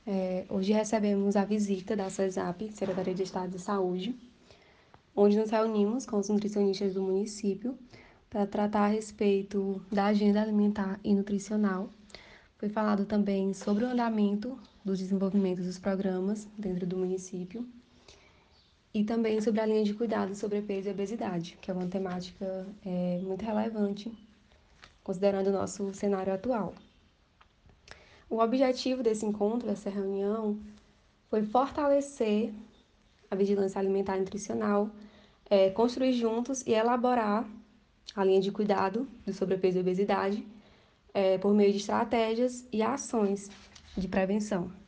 Hoje recebemos a visita da CESAP, Secretaria de Estado de Saúde, onde nos reunimos com os nutricionistas do município para tratar a respeito da agenda alimentar e nutricional. Foi falado também sobre o andamento dos desenvolvimentos dos programas dentro do município e também sobre a linha de cuidado sobre peso e obesidade, que é uma temática muito relevante, considerando o nosso cenário atual. O objetivo desse encontro, dessa reunião, foi fortalecer a vigilância alimentar e nutricional, construir juntos e elaborar a linha de cuidado do sobrepeso e obesidade por meio de estratégias e ações de prevenção.